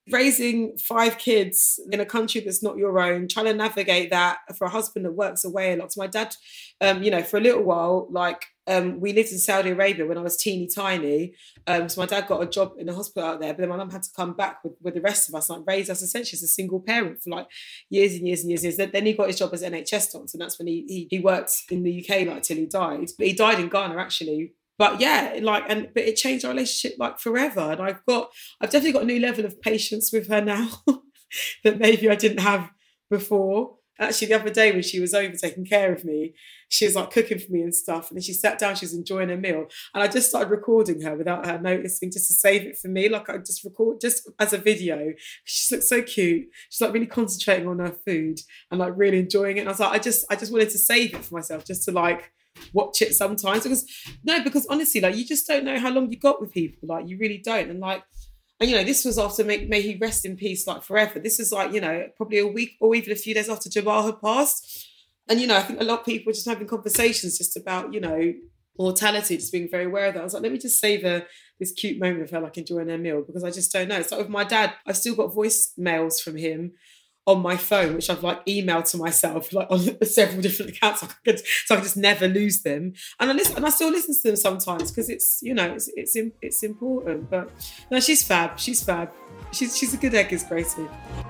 raising five kids in a country that's not your own, trying to navigate that for a husband that works away a lot. So my dad, um, you know, for a little while, like um, we lived in Saudi Arabia when I was teeny tiny. Um, so my dad got a job in a hospital out there, but then my mum had to come back with, with the rest of us, like raise us essentially as a single parent for like years and years and years and years. Then he got his job as N H S doctor, and that's when he, he he worked in the U K like till he died. But he died in Ghana actually. But yeah, like, and but it changed our relationship like forever. And I've got, I've definitely got a new level of patience with her now that maybe I didn't have before. Actually, the other day when she was over taking care of me, she was like cooking for me and stuff. And then she sat down, she was enjoying her meal. And I just started recording her without her noticing, just to save it for me. Like I just record, just as a video. She just looked so cute. She's like really concentrating on her food and like really enjoying it. And I was like, I just, I just wanted to save it for myself, just to like, watch it sometimes, because no because honestly, like, you just don't know how long you got with people, like you really don't. And like, and you know, this was after make, may he rest in peace like forever, this is like, you know, probably a week or even a few days after Jamal had passed. And you know, I think a lot of people were just having conversations just about, you know, mortality, just being very aware of that. I was like, let me just savor this cute moment of her like enjoying her meal, because I just don't know. It's like with my dad, I've still got voicemails from him on my phone, which I've like emailed to myself, like on several different accounts, so I could, so I could just never lose them. And I listen, and I still listen to them sometimes because it's, you know, it's it's it's important. But no, she's fab. She's fab. She's she's a good egg, is Gracie.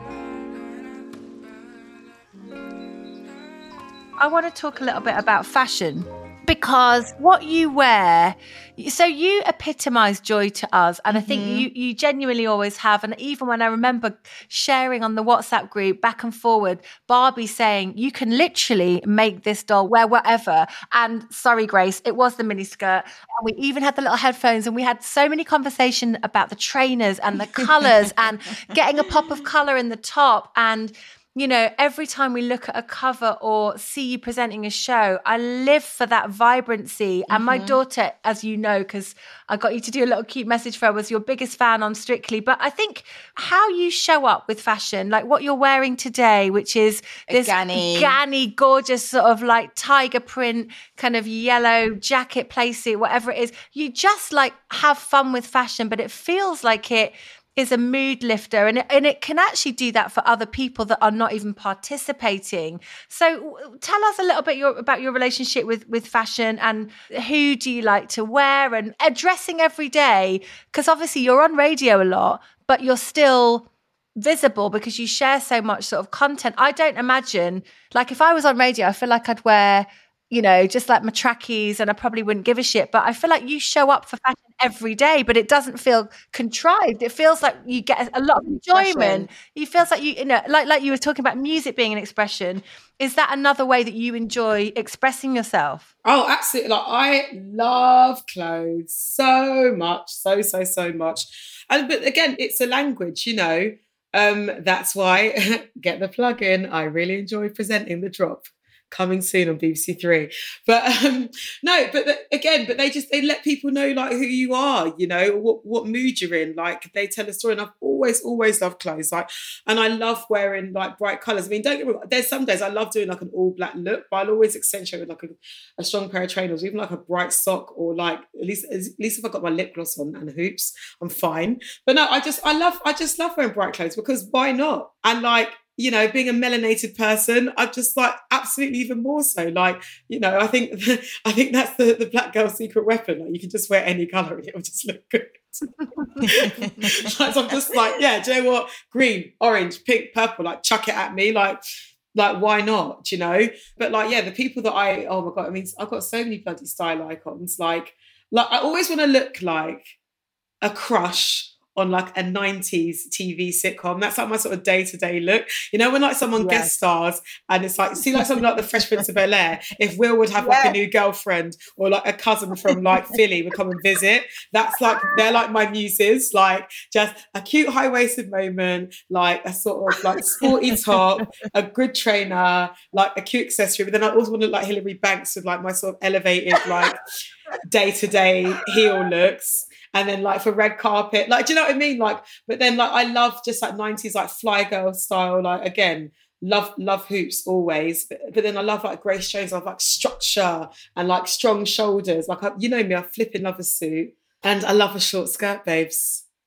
I want to talk a little bit about fashion, because what you wear, so you epitomise joy to us, and I think mm-hmm. you you genuinely always have. And even when I remember sharing on the WhatsApp group back and forward, Barbie saying you can literally make this doll wear whatever. And sorry, Grace, it was the miniskirt, and we even had the little headphones, and we had so many conversations about the trainers and the colours and getting a pop of colour in the top. And you know, every time we look at a cover or see you presenting a show, I live for that vibrancy. Mm-hmm. And my daughter, as you know, because I got you to do a little cute message for her, was your biggest fan on Strictly. But I think how you show up with fashion, like what you're wearing today, which is this Ganni, Ganni gorgeous sort of like tiger print, kind of yellow jacket, playsuit, whatever it is. You just like have fun with fashion, but it feels like it is a mood lifter, and it, and it can actually do that for other people that are not even participating. So tell us a little bit your, about your relationship with, with fashion, and who do you like to wear, and dressing every day, because obviously you're on radio a lot, but you're still visible because you share so much sort of content. I don't imagine, like if I was on radio, I feel like I'd wear, you know, just like my trackies, and I probably wouldn't give a shit. But I feel like you show up for fashion every day, but it doesn't feel contrived. It feels like you get a lot of enjoyment. It feels like you, you know, like like you were talking about music being an expression. Is that another way that you enjoy expressing yourself? Oh, absolutely. Like I love clothes so much, so, so, so much. And but again, it's a language, you know. Um, that's why get the plug in. I really enjoy presenting The Drop. Coming soon on B B C Three. But um, no, but the, again, but they just, they let people know like who you are, you know, what, what mood you're in. Like they tell a story, and I've always, always loved clothes. Like, and I love wearing like bright colours. I mean, don't get me wrong, there's some days I love doing like an all black look, but I'll always accentuate with like a, a strong pair of trainers, even like a bright sock, or like at least, at least if I've got my lip gloss on and hoops, I'm fine. But no, I just, I love, I just love wearing bright clothes, because why not? And like, you know, being a melanated person, I'm just like absolutely even more so. Like, you know, I think I think that's the, the black girl's secret weapon. Like, you can just wear any colour and it will just look good. So I'm just like, yeah, do you know what? Green, orange, pink, purple, like chuck it at me. Like, like why not? Do you know? But like, yeah, the people that I, oh my God, I mean, I've got so many bloody style icons. Like, like I always want to look like a crush on like a nineties T V sitcom. That's like my sort of day-to-day look. You know, when like someone yes. guest stars and it's like, see like something like the Fresh Prince of Bel-Air, if Will would have yes. like a new girlfriend, or like a cousin from like Philly would come and visit, that's like, they're like my muses, like just a cute high-waisted moment, like a sort of like sporty top, a good trainer, like a cute accessory. But then I also want to look like Hilary Banks with like my sort of elevated like day-to-day heel looks. And then like for red carpet, like, do you know what I mean? Like, but then like, I love just like nineties, like fly girl style. Like, again, love, love hoops always. But, but then I love like Grace Jones. I love like structure and like strong shoulders. Like, I, you know me, I flipping love a suit, and I love a short skirt, babes.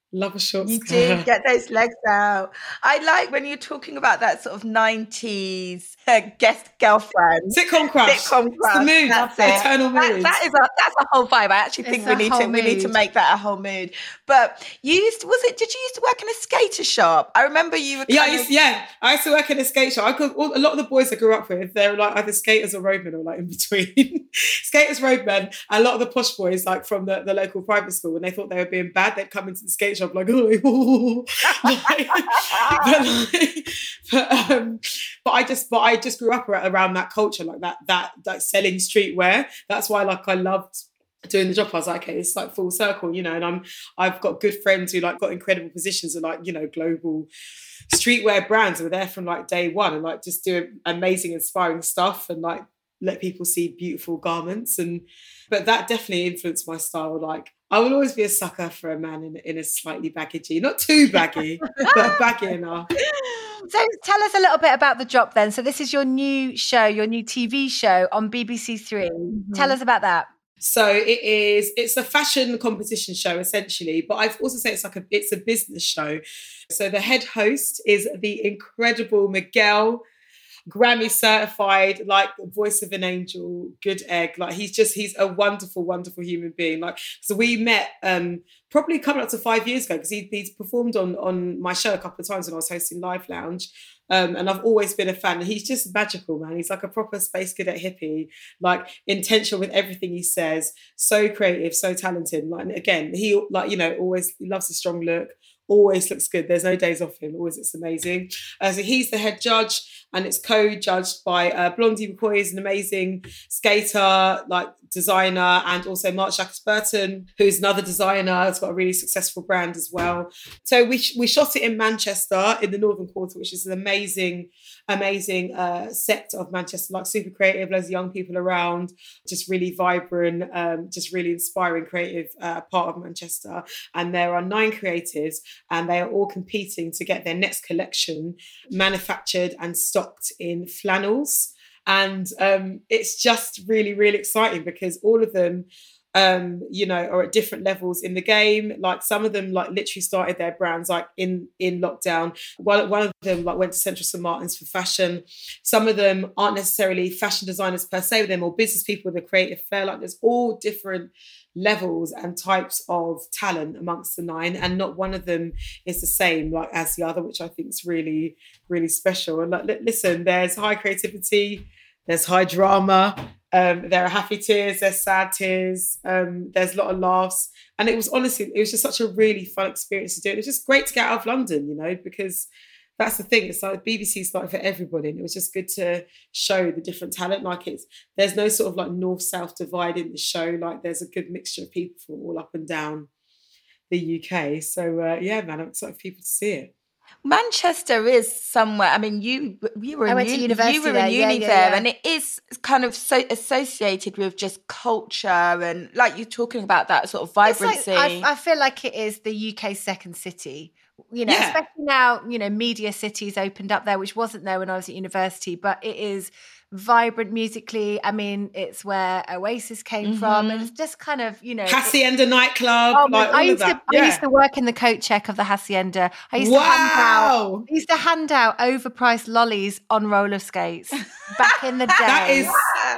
Love a short You skirt. did get those legs out. I like when you're talking about that sort of nineties uh, guest girlfriend. Sitcom crush. Sitcom crush. It's the mood. That's The it. eternal That, mood. that is a that's a whole vibe. I actually think It's we a need to whole we need to mood. make that a whole mood. But you used was it? Did you used to work in a skater shop? I remember you were. Yeah, I kind used, of- yeah. I used to work in a skate shop. I could, all, a lot of the boys I grew up with, they were like either skaters or roadmen or like in between. Skaters, roadmen. A lot of the posh boys, like from the, the local private school, when they thought they were being bad, they'd come into the skate shop like, oh, like, but, like, but, um, but I just, but I just grew up around that culture, like that, that, that selling streetwear. That's why, like, I loved doing the job. I was like, okay, it's like full circle, you know. And I'm, I've got good friends who like got incredible positions and like, you know, global streetwear brands were there from like day one and like just doing amazing, inspiring stuff and like let people see beautiful garments. And but that definitely influenced my style. Like I will always be a sucker for a man in, in a slightly baggy jean, not too baggy, but baggy enough. So tell us a little bit about The Drop then. So this is your new show, your new T V show on B B C Three. Mm-hmm. Tell us about that. So it is, it's a fashion competition show essentially, but I've also said it's like a, it's a business show. So the head host is the incredible Miguel, Grammy certified, like voice of an angel, good egg. Like he's just, he's a wonderful, wonderful human being. Like, so we met um, probably coming up to five years ago because he, he's performed on, on my show a couple of times when I was hosting Live Lounge. Um, and I've always been a fan. And he's just magical, man. He's like a proper space cadet hippie, like intentional with everything he says. So creative, so talented. Like again, he like you know always he loves a strong look. Always looks good. There's no days off him. Always looks amazing. Uh, so he's the head judge, and it's co-judged by uh, Blondie McCoy, is an amazing skater, like designer, and also Mark Jacques Burton, who's another designer. Has got a really successful brand as well. So we sh- we shot it in Manchester, in the Northern Quarter, which is an amazing, amazing uh, sector of Manchester. Like super creative, loads of young people around, just really vibrant, um, just really inspiring, creative uh, part of Manchester. And there are nine creatives. And they are all competing to get their next collection manufactured and stocked in flannels. And um, it's just really, really exciting because all of them, um, you know, are at different levels in the game. Like some of them, like literally started their brands like in in lockdown. One one of them like went to Central Saint Martin's for fashion. Some of them aren't necessarily fashion designers per se. They're more business people with a creative flair. Like there's all different levels and types of talent amongst the nine, and not one of them is the same like as the other, which I think is really, really special. And like, listen, there's high creativity, there's high drama, um, there are happy tears, there's sad tears, um, there's a lot of laughs, and it was honestly, it was just such a really fun experience to do. It was just great to get out of London, you know, because that's the thing. It's like B B C started for everybody, and it was just good to show the different talent. Like it's there's no sort of like north-south divide in the show. Like there's a good mixture of people from all up and down the U K. So uh, yeah, man, I'm excited for people to see it. Manchester is somewhere. I mean, you you were I in went to uni, university you were there, in yeah, uni yeah, there, yeah. and it is kind of so associated with just culture and like you're talking about that sort of vibrancy. Like, I, I feel like it is the U K's second city. You know, Yeah. especially now, you know, media cities opened up there, which wasn't there when I was at university, but it is vibrant musically. I mean, it's where Oasis came Mhm. from. And it's just kind of, you know. it- Hacienda nightclub, Oh, like man, all I of used that. to yeah. I used to work in the coat check of the Hacienda. I used to hand out Wow, I used to hand out overpriced lollies on roller skates back in the day. that is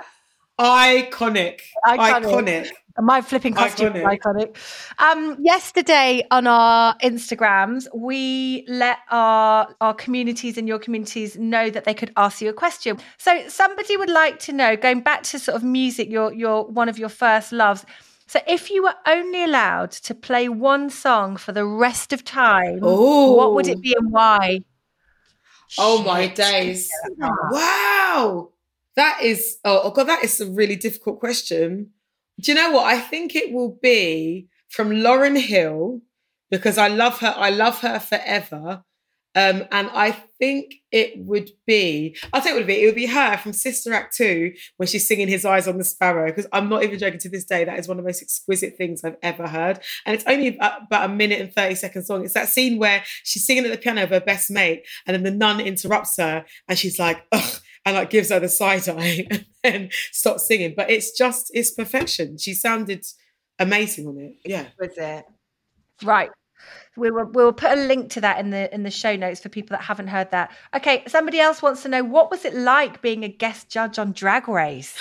iconic. Iconic. Iconic. My flipping costume is iconic. Um, yesterday on our Instagrams, we let our our communities and your communities know that they could ask you a question. So somebody would like to know, going back to sort of music, your your one of your first loves. So if you were only allowed to play one song for the rest of time, Oh. what would it be and why? Oh my Shit. days. Wow. That is, oh, oh God, that is a really difficult question. Do you know what? I think it will be from Lauryn Hill, because I love her. I love her forever. Um, and I think it would be, I'll tell you what it would be. It would be her from Sister Act two when she's singing His Eyes on the Sparrow, because I'm not even joking to this day. That is one of the most exquisite things I've ever heard. And it's only about, about a minute and thirty second song. It's that scene where she's singing at the piano of her best mate, and then the nun interrupts her and she's like, ugh, and like gives her the side eye and then stops singing. But it's just, it's perfection. She sounded amazing on it. Yeah. Was it? Right. We will we'll put a link to that in the in the show notes for people that haven't heard that. Okay, somebody else wants to know, what was it like being a guest judge on Drag Race?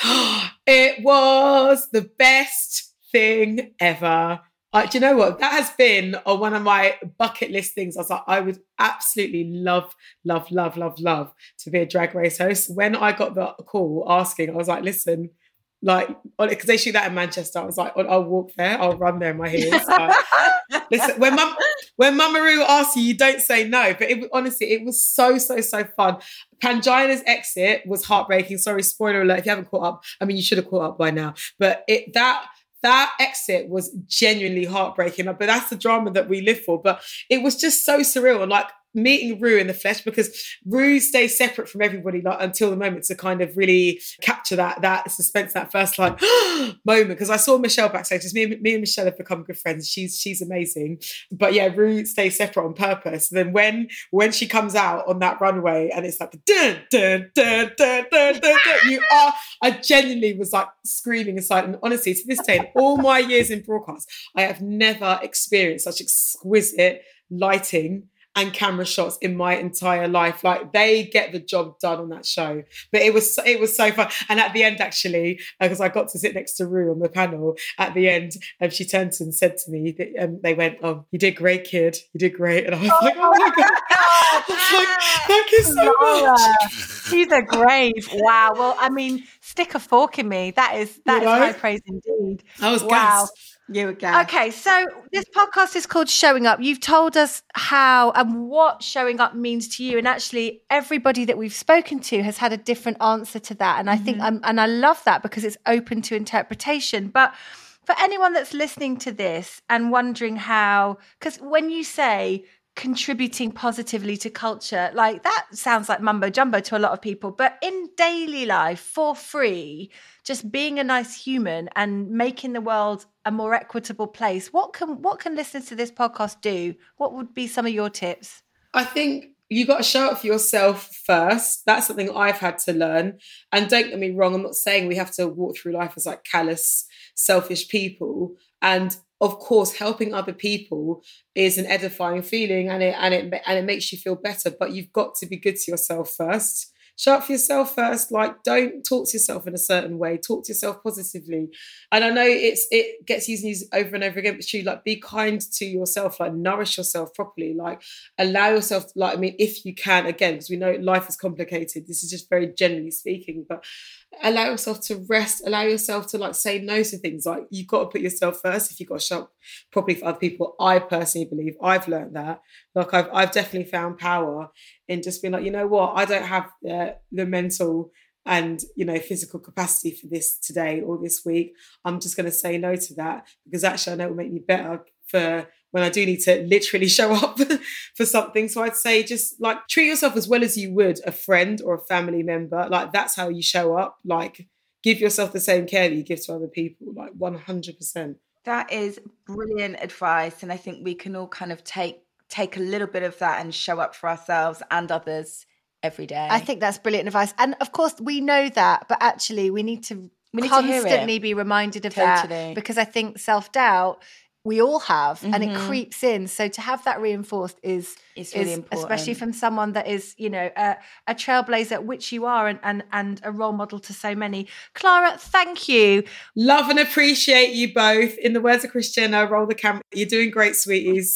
It was the best thing ever. Uh, do you know what? That has been on one of my bucket list things. I was like, I would absolutely love, love, love, love, love to be a Drag Race host. When I got the call asking, I was like, listen, like, because they shoot that in Manchester, I was like, I'll walk there, I'll run there in my heels. Like, listen, when Mum, when Mama Ru asks you, you don't say no. But it, honestly, it was so, so, so fun. Pangina's exit was heartbreaking. Sorry, spoiler alert, if you haven't caught up. I mean, you should have caught up by now. But it that that exit was genuinely heartbreaking. But that's the drama that we live for. But it was just so surreal. And like, meeting Ru in the flesh, because Ru stays separate from everybody like until the moment to kind of really capture that that suspense, that first like moment. Because I saw Michelle backstage. Just me, me and Michelle have become good friends. She's she's amazing. But yeah, Ru stays separate on purpose. And then when when she comes out on that runway and it's like dun dun dun dun dun dun, dun you are. I genuinely was like screaming inside. And honestly, to this day, in all my years in broadcast, I have never experienced such exquisite lighting and camera shots in my entire life. Like, they get the job done on that show. But it was it was so fun. And at the end, actually, because I got to sit next to Ru on the panel, at the end, um, she turned and said to me, that, um, they went, "Oh, you did great, kid. You did great." And I was oh like, "Oh my God." I was like, "Thank you so Laura, much." She's a grave. Wow. Well, I mean, stick a fork in me. That is that you is know? high praise indeed. I was wow. gassed. You again. Okay, so this podcast is called Showing Up. You've told us how and what showing up means to you, and actually everybody that we've spoken to has had a different answer to that. And I mm-hmm. think, um, and I love that because it's open to interpretation. But for anyone that's listening to this and wondering how, because when you say contributing positively to culture, like that sounds like mumbo jumbo to a lot of people, but in daily life for free, just being a nice human and making the world a more equitable place, what can what can listeners to this podcast do? What would be some of your tips? I think you got to show up for yourself first. That's something I've had to learn. And don't get me wrong, I'm not saying we have to walk through life as like callous, selfish people. And of course, helping other people is an edifying feeling, and it and it and it makes you feel better. But you've got to be good to yourself first. Show up for yourself first. Like, don't talk to yourself in a certain way. Talk to yourself positively. And I know it's it gets used, used over and over again, but true. Like, be kind to yourself. Like, nourish yourself properly. Like, allow yourself. To, like, I mean, if you can, again, because we know life is complicated. This is just very generally speaking, but allow yourself to rest. Allow yourself to like say no to things. Like, you've got to put yourself first if you've got to show up properly for other people. I personally believe I've learned that. Like, I've I've definitely found power in just being like, you know what, I don't have uh, the mental and, you know, physical capacity for this today or this week. I'm just going to say no to that, because actually I know it will make me better for when I do need to literally show up for something. So I'd say just like treat yourself as well as you would a friend or a family member. Like, that's how you show up. Like, give yourself the same care that you give to other people, like one hundred percent. That is brilliant advice. And I think we can all kind of take take a little bit of that and show up for ourselves and others every day. I think that's brilliant advice. And of course, we know that, but actually we need to we need constantly to be reminded of totally. that, because I think self-doubt we all have, mm-hmm. and it creeps in. So to have that reinforced is it's really is, important, especially from someone that is, you know, a, a trailblazer, which you are, and, and and a role model to so many. Clara, thank you. Love and appreciate you both. In the words of Kris Jenner, roll the camera. You're doing great, sweeties.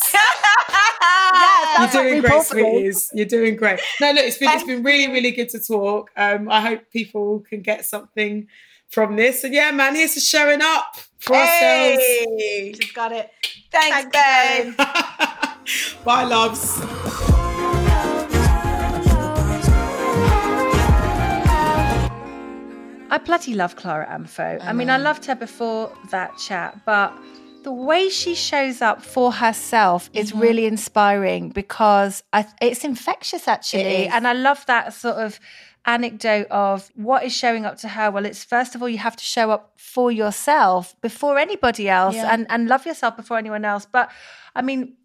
Yes, You're doing great, sweeties. You're doing great. No, look, it's been it's been really, really good to talk. Um, I hope people can get something from this. And yeah, man, here's to showing up for hey, ourselves. Just got it. Thanks, babe. Bye, loves. I bloody love Clara Amfo. I, I mean, I loved her before that chat, but the way she shows up for herself is mm-hmm. really inspiring, because I, it's infectious, actually. And I love that sort of anecdote of what is showing up to her. Well, it's first of all, you have to show up for yourself before anybody else, yeah. and, and love yourself before anyone else. But I mean,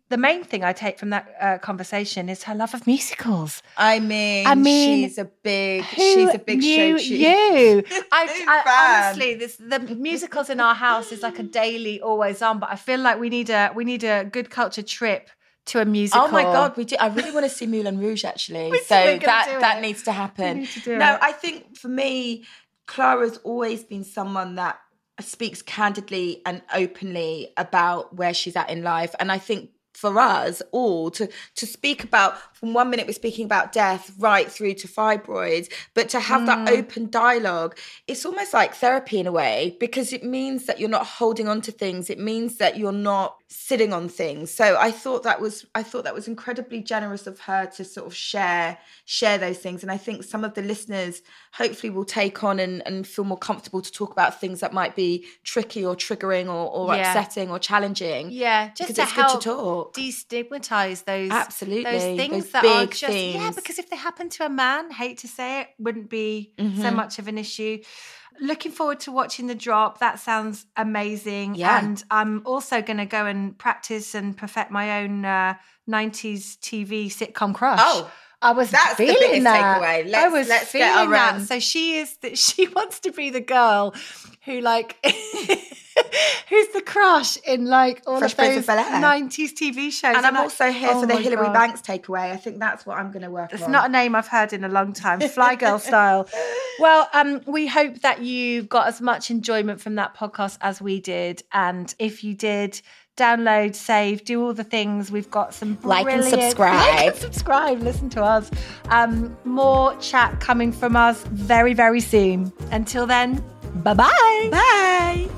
the main thing I take from that uh, conversation is her love of musicals. I mean, I mean, she's a big, who she's a big knew show chief. you. I, I Fan. honestly, this the musicals in our house is like a daily, always on. But I feel like we need a we need a good culture trip to a musical. Oh my God, we do. I really want to see Moulin Rouge actually. We're so gonna that do that it. needs to happen. need to do no, it. I think for me, Clara's always been someone that speaks candidly and openly about where she's at in life, and I think for us all to to speak about, from one minute we're speaking about death right through to fibroids, but to have mm. that open dialogue, it's almost like therapy in a way, because it means that you're not holding on to things. It means that you're not sitting on things. So I thought that was I thought that was incredibly generous of her to sort of share share those things. And I think some of the listeners hopefully will take on and, and feel more comfortable to talk about things that might be tricky or triggering or, or Yeah. upsetting or challenging. Yeah, just because to it's help good to talk. destigmatize those Absolutely. those things Those that big are just themes. yeah. Because if they happen to a man, hate to say it, wouldn't be Mm-hmm. so much of an issue. Looking forward to watching The Drop. That sounds amazing. Yeah. And I'm also going to go and practice and perfect my own uh, nineties T V sitcom crush. Oh, I was that's the feeling biggest that. takeaway. I Let's- was let's get feeling our, that. um, So she is that she wants to be the girl who like who's the crush in like all Fresh of Prince those of Bel-Air. nineties T V shows. And I'm I- also here oh for the my Hilary God. Banks takeaway. I think that's what I'm going to work It's on. not a name I've heard in a long time. Fly Girl style. Well, um, we hope that you got as much enjoyment from that podcast as we did. And if you did, download, save, do all the things. We've got some Like and brilliant- subscribe. Like and subscribe. Listen to us. Um, more chat coming from us very, very soon. Until then, bye-bye. Bye.